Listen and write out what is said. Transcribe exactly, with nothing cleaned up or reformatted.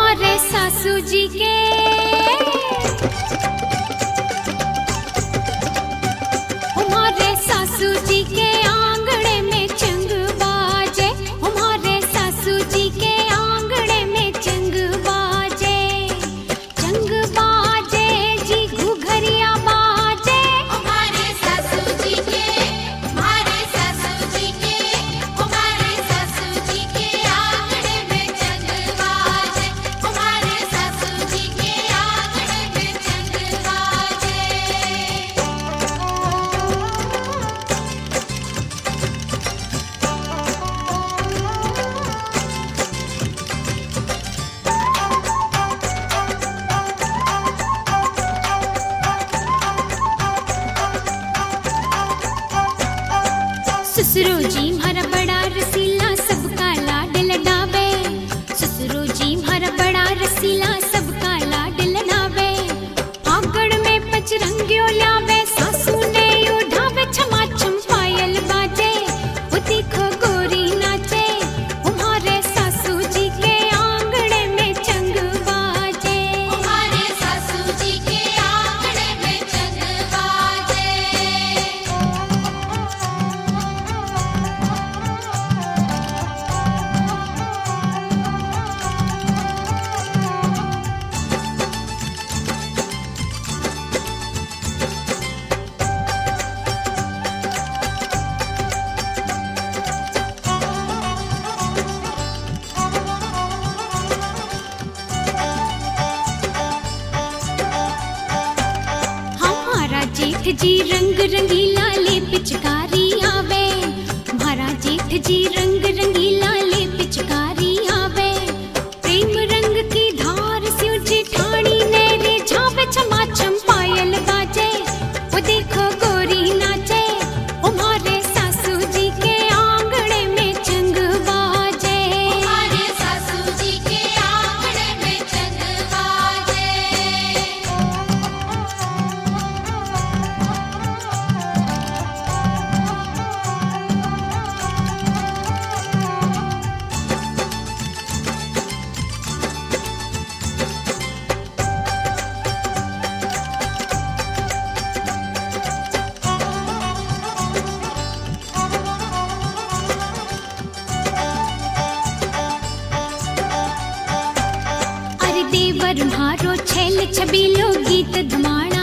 हमारे सासू जी के हमारे सासू जी के आंगणे में चंग बाजे, हमारे सासू जी के आंगणे में चंग बाजे, चंग बाजे जी घुघरिया बाजे। हमारे सासू जी के हमारे सासू जी के हमारे सासू जी के आंगणे में चंग बाजे, हमारे सासू जी के आंगणे में चंग बाजे। ससुरो जी हमारा बड़ा रसीला सबका लाड लडावे, ससुरो जी हमारा बड़ा रसीला सबका लाड लडावे। फागड़ में पचरंगियो लावे, सासू ने उठावे छमा छम पायल बाजे, वो देखो गोरी नाचे, हमारे सासू जी के आंगणे में चंग बाजे। हमारे सासू जी के आंगणे में चंग बाजे। हमारा जेठ जी रंग रंगीला ले पिचकारी आवे, हमारा जेठ जी रंग रंगीला ले पिचकारी आवे। प्रेम रंग की धार से ऊंची ठाणी ने रे झावे छमा छम पायल बाजे, वो देखो गोरी नाचे, हमारे सासू जी के आंगणे में चंग बाजे। हमारे सासू जी के आंगणे में चंग बाजे। अरे देवर म्हारो छैल छबीलो गीत धमाड़ा।